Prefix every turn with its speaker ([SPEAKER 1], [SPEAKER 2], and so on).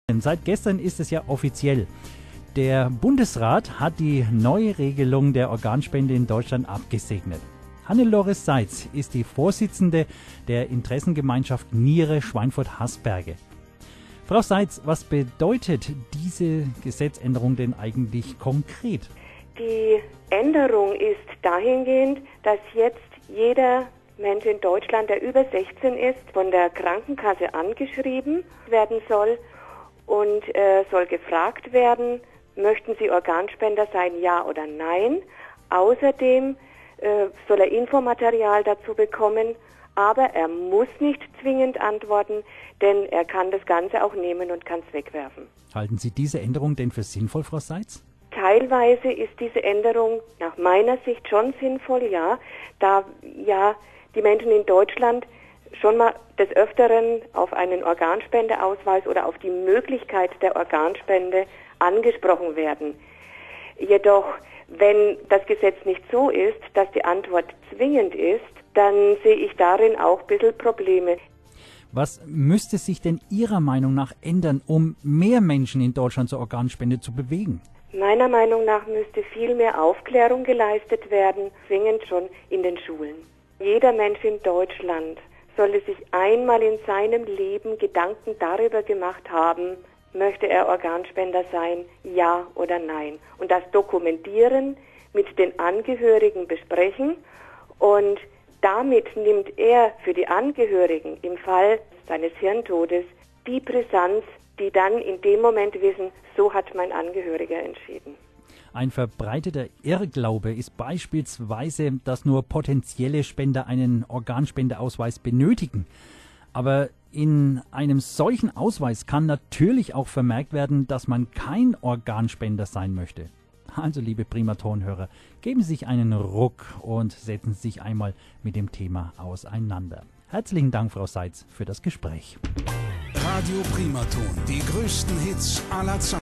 [SPEAKER 1] Seit gestern ist es ja offiziell. Der Bundesrat hat die neue Regelung der Organspende in Deutschland abgesegnet. Hannelore Seitz ist die Vorsitzende der Interessengemeinschaft Niere Schweinfurt-Hasberge. Frau Seitz, was bedeutet diese Gesetzänderung denn eigentlich konkret?
[SPEAKER 2] Die Änderung ist dahingehend, dass jetzt jeder Mensch in Deutschland, der über 16 ist, von der Krankenkasse angeschrieben werden soll und soll gefragt werden, möchten Sie Organspender sein, ja oder nein. Außerdem soll er Infomaterial dazu bekommen, aber er muss nicht zwingend antworten, denn er kann das Ganze auch nehmen und kann es wegwerfen.
[SPEAKER 1] Halten Sie diese Änderung denn für sinnvoll, Frau Seitz?
[SPEAKER 2] Teilweise ist diese Änderung nach meiner Sicht schon sinnvoll, ja, da ja die Menschen in Deutschland schon mal des Öfteren auf einen Organspendeausweis oder auf die Möglichkeit der Organspende angesprochen werden. Jedoch, wenn das Gesetz nicht so ist, dass die Antwort zwingend ist, dann sehe ich darin auch ein bisschen Probleme.
[SPEAKER 1] Was müsste sich denn Ihrer Meinung nach ändern, um mehr Menschen in Deutschland zur Organspende zu bewegen?
[SPEAKER 2] Meiner Meinung nach müsste viel mehr Aufklärung geleistet werden, zwingend schon in den Schulen. Jeder Mensch in Deutschland sollte sich einmal in seinem Leben Gedanken darüber gemacht haben, möchte er Organspender sein, ja oder nein. Und das dokumentieren, mit den Angehörigen besprechen und damit nimmt er für die Angehörigen im Fall seines Hirntodes die Brisanz, die dann in dem Moment wissen, so hat mein Angehöriger entschieden.
[SPEAKER 1] Ein verbreiteter Irrglaube ist beispielsweise, dass nur potenzielle Spender einen Organspendeausweis benötigen. Aber in einem solchen Ausweis kann natürlich auch vermerkt werden, dass man kein Organspender sein möchte. Also, liebe Primaton-Hörer, geben Sie sich einen Ruck und setzen Sie sich einmal mit dem Thema auseinander. Herzlichen Dank, Frau Seitz, für das Gespräch.
[SPEAKER 3] Radio Primaton, die größten Hits aller Zeiten.